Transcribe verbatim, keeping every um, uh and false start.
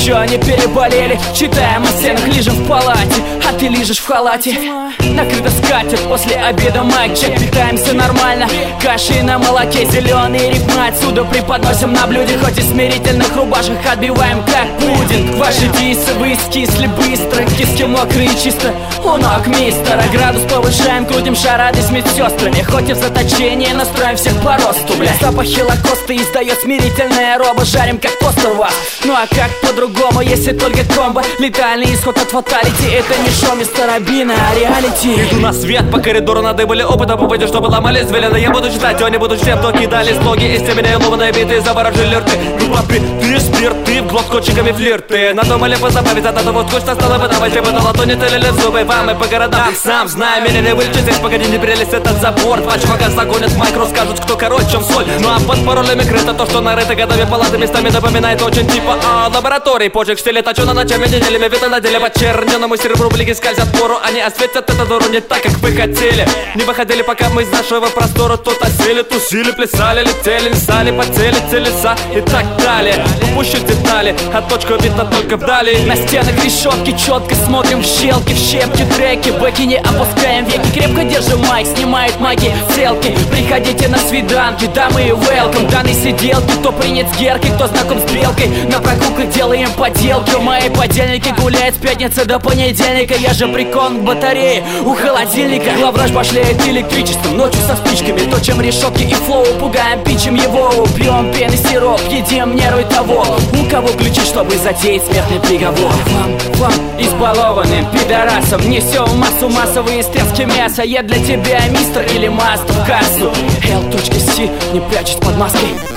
еще не переболели. Читаем о стенах, лижем в палате, а ты лижешь в халате. Накрыто скатерть после обеда, майк-чек. Питаемся нормально, кашей на молоке. Зеленый риф мы отсюда преподносим на блюде. Хоть и смирительных рубашках отбиваем как пудинг. Ваши дисы вы скисли быстро, киски мокрые чисто у ног мистера. Градус повышаем, крутим шарады с медсестрами. Хоть и в заточении настроим всех по росту, бля. Запахи лакоста издает смирительная роба. Жарим как тостер вас, ну а как по-другому, если только комбо. Летальный исход от фаталити. Это не шоу мистера Бина, а реалити. Иду на свет по коридору, надыбали опыта. Попадешь, чтобы ломались велено. Я буду читать, они будут всем, кто кидали слоги. Из тебя меня ломаные биты, заворожили рты. Группа ты, спирт, ты, в глот котчиками флирты. Надумали позабавиться, на того скучно стало выдавать. Рыбы на латуне целили в зубы, вам и по городам. Сам знаю, меня не вылечить здесь, погоди, не прелесть этот забор. Два чувака загонят в майк, расскажут, кто короче, чем соль. Ну а под паролями крыто то, что нарыто годами палаты местами напоминает очень типа а, лаборатории. Почек в стиле точено ночами, неделями, вита на деле. По черненому серебру блики скользят пору. Они осветят эту дуру не так, как вы хотели. Не выходили, пока мы из нашего простора тут осели, тусили, плясали, летели, не стали, потели, телеса и так далее. Упущу детали, а точка видно только вдали. На стенах решетки четко смотрим в щелки, в щепки, треки, бэки не опускаем веки. Крепко держим майк, снимает маги, селки. Приходите на свиданки, дамы и welcome. Данной сиделки, кто принят с геркой, кто знаком с белкой. На прогулках делаем поделки, мои подельники гуляют с пятницы до понедельника. Я же прикон к батарее у холодильника. Главврач башляет электричеством, ночью со спичками. Точим решетки и флоу, пугаем, пичем его. Пьем пены, сироп, едим нервы того, у кого ключи, чтобы затеять смертный приговор. Вам, вам, избалованным пидорасом, несем в массу массовые стрелки мяса. Я для тебя мистер или мастер в кассу. L.C, не прячусь под маской.